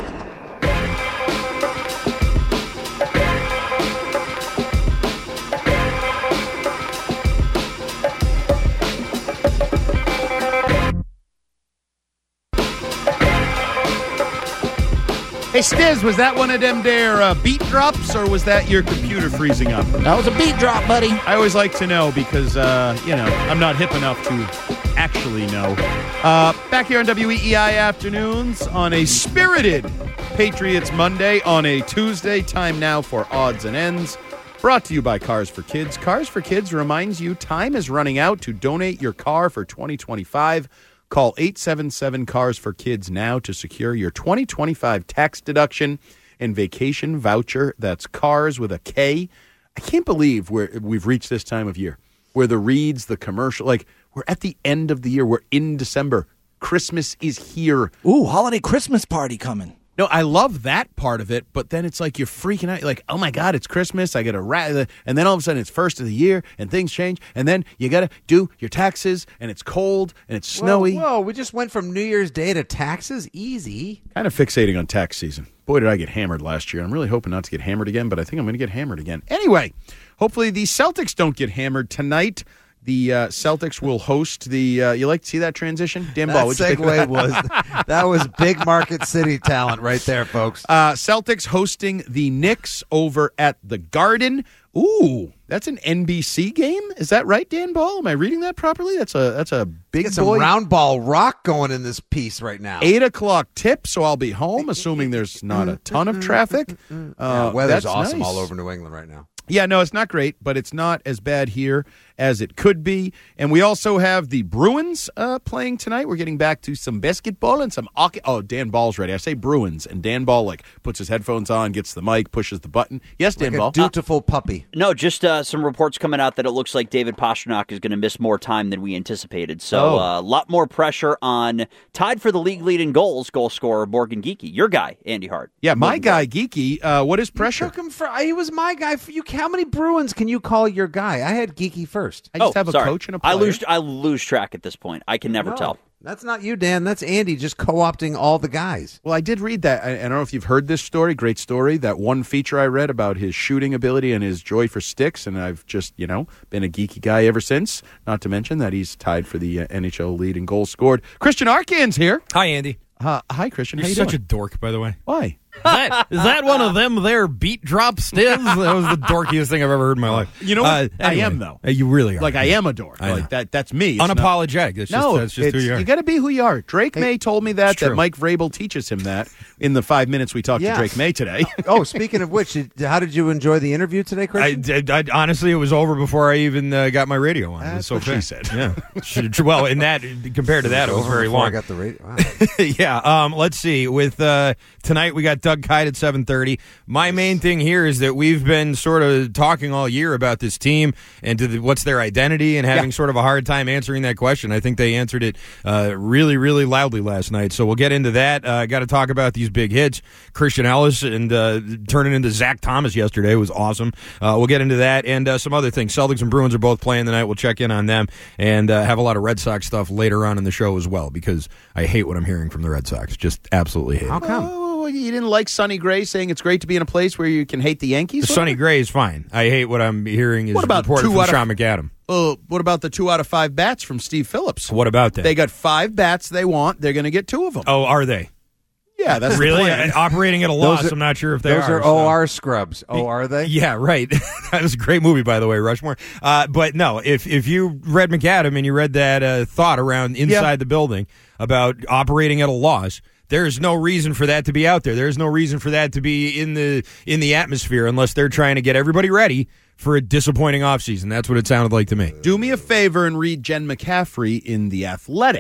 Hey, Stiz, was that one of them there uh, beat drops, or was that your computer freezing up? That was a beat drop, buddy. I always like to know because, uh, you know, I'm not hip enough to actually know. Uh, back here on W E E I Afternoons on a spirited Patriots Monday on a Tuesday. Time now for Odds and Ends. Brought to you by Cars for Kids. Cars for Kids reminds you time is running out to donate your car for twenty twenty-five. Call eight seven seven, C A R S for Kids now to secure your twenty twenty-five tax deduction and vacation voucher. That's CARS with a K. I can't believe we're, we've reached this time of year where the reads, the commercial, like we're at the end of the year. We're in December. Christmas is here. Ooh, holiday Christmas party coming. No, I love that part of it, but then it's like you're freaking out. You're like, oh my God, it's Christmas. I got to rat, and then all of a sudden it's first of the year, and things change, and then you got to do your taxes, and it's cold, and it's snowy. Whoa, whoa, we just went from New Year's Day to taxes? Easy. Kind of fixating on tax season. Boy, did I get hammered last year. I'm really hoping not to get hammered again, but I think I'm going to get hammered again. Anyway, hopefully the Celtics don't get hammered tonight. The uh, Celtics will host the. Uh, you like to see that transition, Dan That Ball? what'd you think of segue that? was that was big market city talent right there, folks. Uh, Celtics hosting the Knicks over at the Garden. Ooh, that's an N B C game. Is that right, Dan Ball? Am I reading that properly? That's a that's a big Get some boy. round ball rock going in this piece right now. Eight o'clock tip, so I'll be home, assuming there's not a ton of traffic. Uh, Yeah, weather's that's awesome nice. all over New England right now. Yeah, no, it's not great, but it's not as bad here as it could be. And we also have the Bruins uh, playing tonight. We're getting back to some basketball and some hockey. Oh, Dan Ball's ready. I say Bruins, and Dan Ball like puts his headphones on, gets the mic, pushes the button. Yes, Dan Like a Ball. dutiful puppy. No, just uh, some reports coming out that it looks like David Pastrnak is going to miss more time than we anticipated. So a Oh. uh, lot more pressure on, tied for the league lead in goals, goal scorer Morgan Geekie. Your guy, Andy Hart. Yeah, my guy, Geeky. Uh, what is pressure? Took him for, he was my guy. For you, how many Bruins can you call your guy? I had Geeky first. I just oh, have a sorry. coach and a player. I lose, I lose track at this point. I can never No, tell. That's not you, Dan. That's Andy just co-opting all the guys. Well, I did read that. I, I don't know if you've heard this story. Great story. That one feature I read about his shooting ability and his joy for sticks, and I've just, you know, been a geeky guy ever since. Not to mention that he's tied for the uh, N H L lead in goals scored. Christian Arcan's here. Hi, Andy. Uh, hi, Christian. You're How you such doing? a dork, by the way. Why? Is that, is that one of them there beat drop stiz? That was the dorkiest thing I've ever heard in my life. You know what? Uh, I anyway. am, though. Uh, you really are. Like, I am a dork. I know. Like, that. That's me. It's not- Unapologetic. That's just, no, that's just who it's- you are. You got to be who you are. Drake May told me that, It's that true. Mike Vrabel teaches him that in the five minutes we talked Yes. to Drake May today. Oh, speaking of which, did- how did you enjoy the interview today, I, Christian? I, I- honestly, it was over before I even uh, got my radio on. It was That's so what she fast. said. Yeah. Should- well, in that compared to that, it was over very before I long. got the radio. Wow. yeah. Um, let's see. With uh, tonight, we got Doug Kite at seven thirty. My main thing here is that we've been sort of talking all year about this team and to the, what's their identity, and having Yeah. sort of a hard time answering that question. I think they answered it uh, really, really loudly last night. So we'll get into that. I uh, got to talk about these big hits. Christian Ellis and uh, turning into Zach Thomas yesterday was awesome. Uh, we'll get into that and uh, some other things. Celtics and Bruins are both playing tonight. We'll check in on them and uh, have a lot of Red Sox stuff later on in the show as well, because I hate what I'm hearing from the Red Sox. Just absolutely hate it. How come? Oh, you didn't like Sonny Gray saying it's great to be in a place where you can hate the Yankees? Sonny Gray is fine. I hate what I'm hearing is What about reported two from out of- Sean McAdam. Uh, what about the two out of five bats from Steve Phillips? What about that? They got five bats they want. They're going to get two of them. Oh, are they? Yeah, that's the really plan. And operating at a loss. I'm not sure if they those are. are so- O R scrubs. Oh, are they? Yeah, right. That was a great movie, by the way, Rushmore. Uh, but no, if if you read McAdam and you read that uh, thought around inside Yeah. the building about operating at a loss, there's no reason for that to be out there. There's no reason for that to be in the in the atmosphere unless they're trying to get everybody ready for a disappointing offseason. That's what it sounded like to me. Do me a favor and read Jen McCaffrey in The Athletic.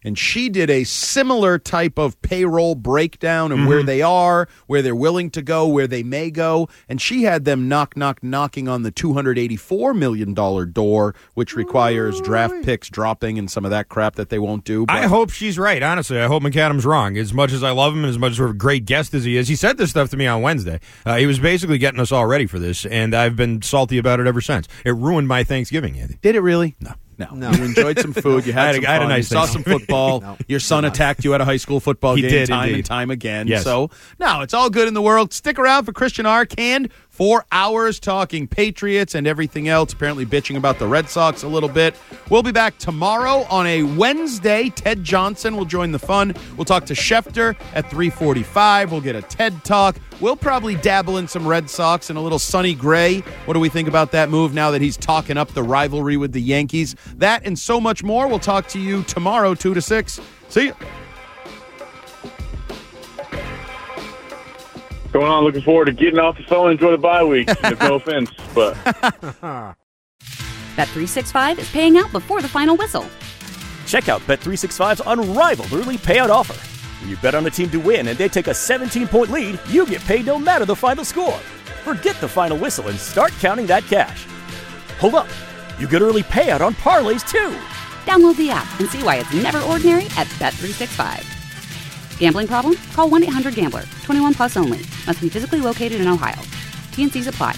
and she did a similar type of payroll breakdown of where they are, where they're willing to go, where they may go, and she had them knock, knock, knocking on the two hundred eighty-four million dollars door, which requires draft picks dropping and some of that crap that they won't do. But I hope she's right, honestly. I hope McAdam's wrong. As much as I love him and as much of a great guest as he is, he said this stuff to me on Wednesday. Uh, he was basically getting us all ready for this, and I've been salty about it ever since. It ruined my Thanksgiving, Andy. Did it really? No. No. no. You enjoyed some food. You had, I had, some a, I had fun. a nice You saw some football. no. Your son attacked you at a high school football he game did, time indeed. and time again. Yes. So, no, it's all good in the world. Stick around for Christian Arcand. Four hours talking Patriots and everything else, apparently bitching about the Red Sox a little bit. We'll be back tomorrow on a Wednesday. Ted Johnson will join the fun. We'll talk to Schefter at three forty-five. We'll get a TED Talk. We'll probably dabble in some Red Sox and a little Sonny Gray. What do we think about that move now that he's talking up the rivalry with the Yankees? That and so much more. We'll talk to you tomorrow, two to six. See you. Going on, looking forward to getting off the phone and enjoy the bye week. There's no offense, but Bet three sixty-five is paying out before the final whistle. Check out Bet three sixty-five's unrivaled early payout offer. When you bet on a team to win and they take a seventeen-point lead, you get paid no matter the final score. Forget the final whistle and start counting that cash. Hold up. You get early payout on parlays, too. Download the app and see why it's never ordinary at Bet three sixty-five. Gambling problem? Call one eight hundred gambler. twenty-one plus only. Must be physically located in Ohio. T N Cs apply.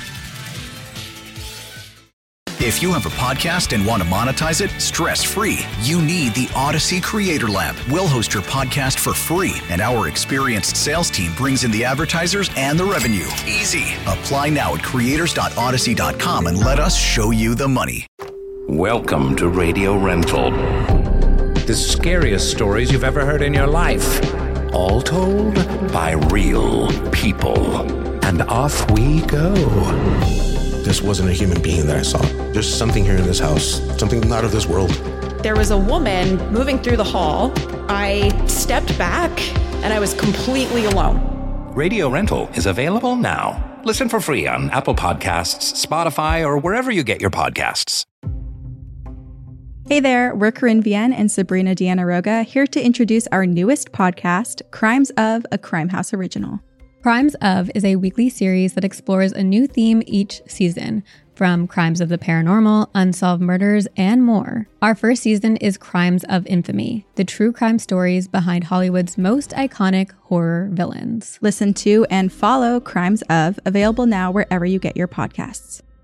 If you have a podcast and want to monetize it stress-free, you need the Odyssey Creator Lab. We'll host your podcast for free, and our experienced sales team brings in the advertisers and the revenue. Easy. Apply now at creators dot odyssey dot com and let us show you the money. Welcome to Radio Rental. The scariest stories you've ever heard in your life. All told by real people. And off we go. This wasn't a human being that I saw. There's something here in this house, something not of this world. There was a woman moving through the hall. I stepped back and I was completely alone. Radio Rental is available now. Listen for free on Apple Podcasts, Spotify, or wherever you get your podcasts. Hey there, we're Corinne Vienne and Sabrina Deanna Roga here to introduce our newest podcast, Crimes of, a Crime House original. Crimes of is a weekly series that explores a new theme each season, from crimes of the paranormal, unsolved murders, and more. Our first season is Crimes of Infamy, the true crime stories behind Hollywood's most iconic horror villains. Listen to and follow Crimes of, available now wherever you get your podcasts.